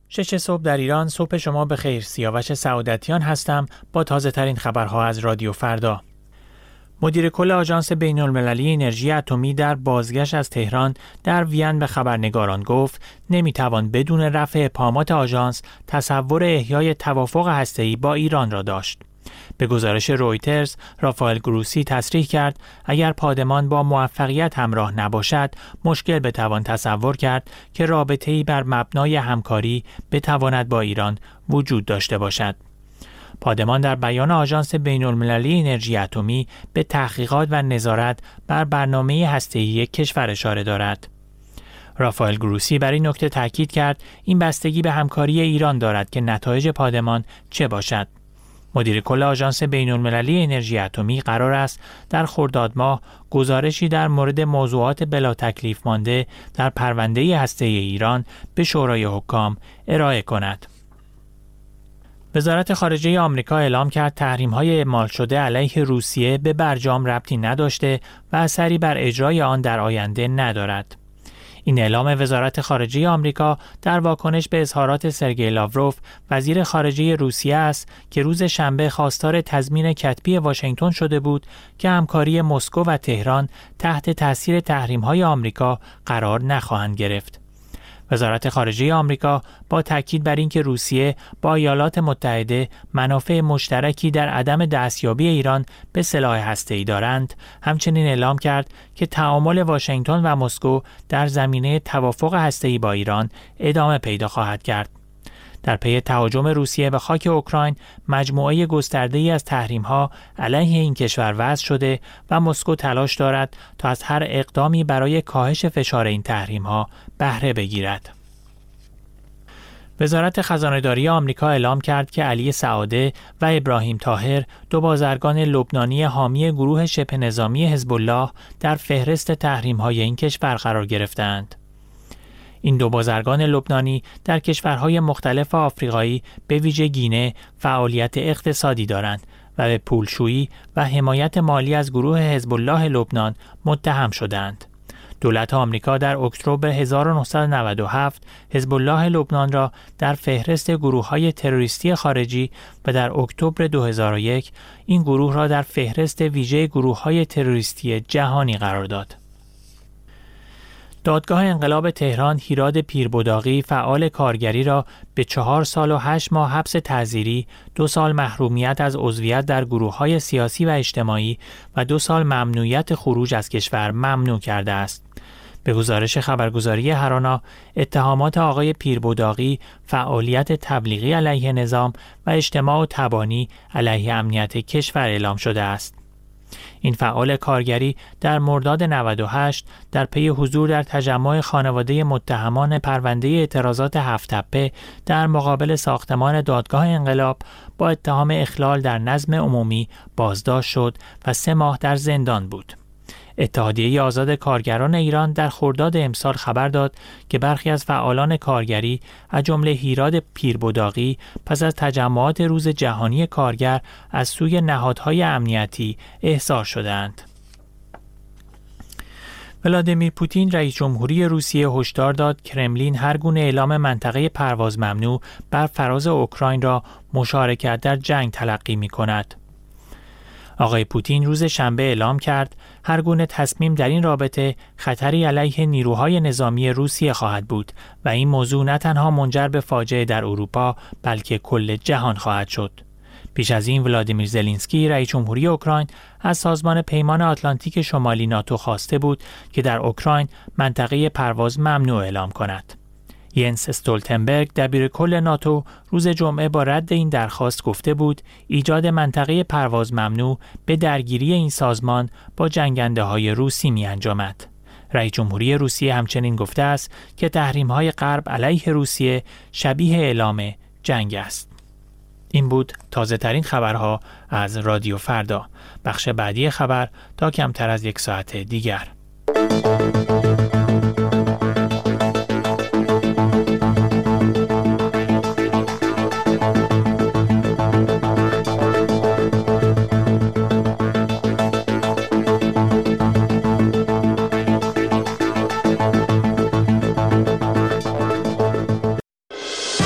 6 صبح در ایران، صبح شما بخیر. سیاوش سعادتیان هستم با تازه ترین خبرها از رادیو فردا. مدیر کل آژانس بین‌المللی انرژی اتمی در بازگشت از تهران در وین به خبرنگاران گفت نمیتوان بدون رفع ابهامات آژانس تصور احیای توافق هسته‌ای با ایران را داشت. به گزارش رویترز، رافائل گروسی تصریح کرد اگر پادمان با موفقیت همراه نباشد، مشکل بتوان تصور کرد که رابطه‌ای بر مبنای همکاری بتواند با ایران وجود داشته باشد. پادمان در بیان آژانس بین‌المللی انرژی اتمی به تحقیقات و نظارت بر برنامه هسته‌ای کشور اشاره دارد. رافائل گروسی بر این نکته تاکید کرد این بستگی به همکاری ایران دارد که نتایج پادمان چه باشد. مدیر کل آژانس بین‌المللی انرژی اتمی قرار است در خرداد ماه گزارشی در مورد موضوعات بلا تکلیف مانده در پرونده هسته‌ای ایران به شورای حکام ارائه کند. وزارت خارجه آمریکا اعلام کرد تحریم‌های اعمال شده علیه روسیه به برجام ربطی نداشته و اثری بر اجرای آن در آینده ندارد. این اعلام وزارت خارجه آمریکا در واکنش به اظهارات سرگئی لاوروف، وزیر خارجه روسیه است که روز شنبه خواستار تضمین کتبی واشنگتن شده بود که همکاری مسکو و تهران تحت تاثیر تحریم‌های آمریکا قرار نخواهند گرفت. وزارت خارجه آمریکا با تاکید بر اینکه روسیه با ایالات متحده منافع مشترکی در عدم دستیابی ایران به سلاح هسته‌ای دارند، همچنین اعلام کرد که تعامل واشنگتن و مسکو در زمینه توافق هسته‌ای با ایران ادامه پیدا خواهد کرد. در پی تهاجم روسیه به خاک اوکراین، مجموعه گسترده‌ای از تحریم‌ها علیه این کشور وضع شده و مسکو تلاش دارد تا از هر اقدامی برای کاهش فشار این تحریم‌ها بهره بگیرد. وزارت خزانه‌داری آمریکا اعلام کرد که علی سعاده و ابراهیم طاهر، دو بازرگان لبنانی حامی گروه شبه نظامی حزب الله، در فهرست تحریم‌های این کشور قرار گرفتند. این دو بازرگان لبنانی در کشورهای مختلف آفریقایی به ویژه گینه فعالیت اقتصادی دارند و به پولشویی و حمایت مالی از گروه حزب الله لبنان متهم شدند. دولت آمریکا در اکتبر 1997 حزب الله لبنان را در فهرست گروه‌های تروریستی خارجی و در اکتبر 2001 این گروه را در فهرست ویژه گروه‌های تروریستی جهانی قرار داد. دادگاه انقلاب تهران هیراد پیربداغی فعال کارگری را به 4 سال و 8 ماه حبس تعزیری، 2 سال محرومیت از عضویت در گروه‌های سیاسی و اجتماعی و 2 سال ممنوعیت خروج از کشور ممنوع کرده است. به گزارش خبرگزاری هرانا، اتهامات آقای پیربداغی فعالیت تبلیغی علیه نظام و اجتماع و تبانی علیه امنیت کشور اعلام شده است. این فعال کارگری در مرداد 98 در پی حضور در تجمع خانواده متهمان پرونده اعتراضات هفت‌تپه در مقابل ساختمان دادگاه انقلاب با اتهام اخلال در نظم عمومی بازداشت شد و 3 ماه در زندان بود. اتحادیه آزاد کارگران ایران در خرداد امسال خبر داد که برخی از فعالان کارگری از جمله هیراد پیربداغی پس از تجمعات روز جهانی کارگر از سوی نهادهای امنیتی احضار شدند. ولادیمیر پوتین رئیس جمهوری روسیه هشدار داد کرملین هر گونه اعلام منطقه پرواز ممنوع بر فراز اوکراین را مشارکت در جنگ تلقی می‌کند. آقای پوتین روز شنبه اعلام کرد هر گونه تصمیم در این رابطه خطری علیه نیروهای نظامی روسیه خواهد بود و این موضوع نه تنها منجر به فاجعه در اروپا بلکه کل جهان خواهد شد. پیش از این ولادیمیر زلنسکی رئیس جمهوری اوکراین از سازمان پیمان آتلانتیک شمالی ناتو خواسته بود که در اوکراین منطقه پرواز ممنوع اعلام کند. ینس استولتنبرگ دبیرکل ناتو روز جمعه با رد این درخواست گفته بود ایجاد منطقه پرواز ممنوع به درگیری این سازمان با جنگنده‌های روسی می‌انجامد. رئیس جمهوری روسیه همچنین گفته است که تحریم‌های غرب علیه روسیه شبیه اعلام جنگ است. این بود تازه ترین خبرها از رادیو فردا. بخش بعدی خبر تا کمتر از 1 ساعت دیگر.